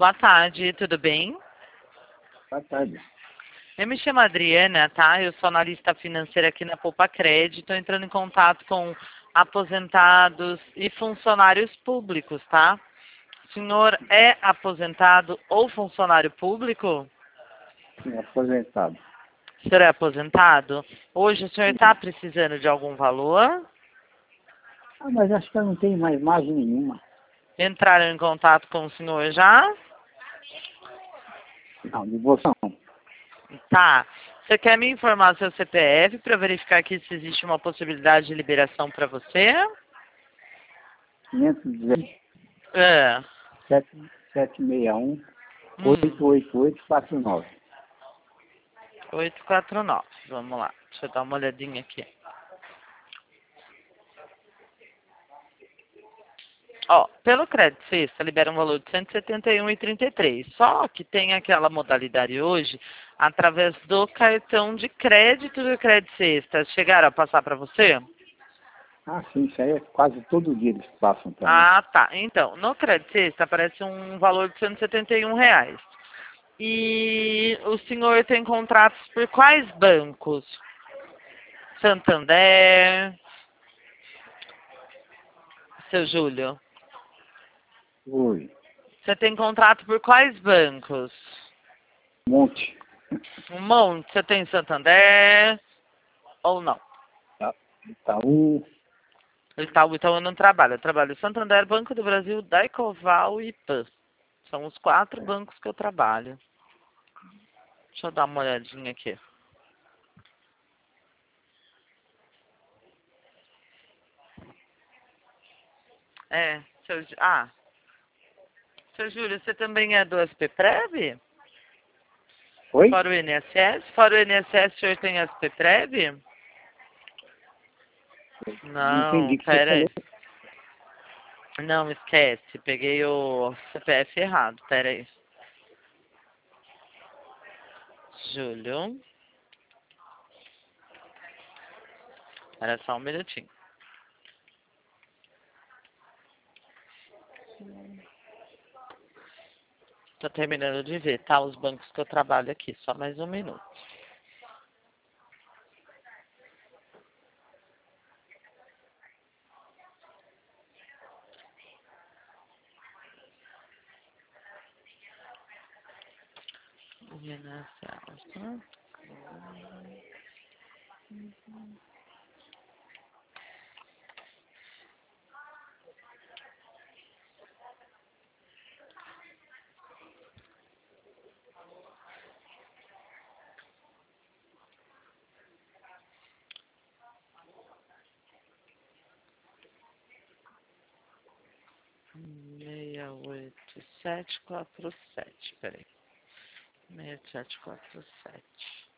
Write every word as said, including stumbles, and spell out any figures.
boa tarde, tudo bem? Boa tarde. Eu me chamo Adriana, tá? Eu sou analista financeira aqui na Poupa Crédito, estou entrando em contato com aposentados e funcionários públicos, tá? O senhor é aposentado ou funcionário público? Sim, aposentado. O senhor é aposentado? Hoje o senhor está precisando de algum valor? Ah, mas acho que eu não tenho mais margem nenhuma. Entraram em contato com o senhor já? Não, de bolsa não. Tá. Você quer me informar seu C P F para verificar aqui se existe uma possibilidade de liberação para você? quinhentos e dezessete, É. setecentos e sessenta e um, Hum. oitocentos e oitenta e oito, quarenta e nove. oitocentos e quarenta e nove. Vamos lá. Deixa eu dar uma olhadinha aqui. Ó, pelo crédito sexta, libera um valor de cento e setenta e um reais e trinta e três centavos. Só que tem aquela modalidade hoje, através do cartão de crédito do crédito sexta. Chegaram a passar para você? Ah, sim, isso aí é quase todo dia eles passam para mim. Ah, tá. Então, no crédito sexta aparece um valor de cento e setenta e um reais. E o senhor tem contratos por quais bancos? Santander, seu Júlio? Oi, Você tem contrato por quais bancos? um monte. Um monte. Você tem Santander ou não? Tá, Itaú, Itaú, Itaú eu não trabalho. Eu trabalho Santander, Banco do Brasil, Daicoval e Pan. São os quatro bancos que eu trabalho. Deixa eu dar uma olhadinha aqui. É, seu, Jú- ah, seu Júlio, você também é do S P Prev? oi? Fora o I N S S? Fora o I N S S, o senhor tem S P Prev? Não entendi Não, o que você pera falou. aí. Não, esquece. Peguei o C P F errado. Pera aí. Júlio. Era só um minutinho. Tô terminando de ver, tá? Os bancos que eu trabalho aqui. Só mais um minuto. I N S S, tá? seis oito sete quatro sete. Peraí. seis sete quatro sete.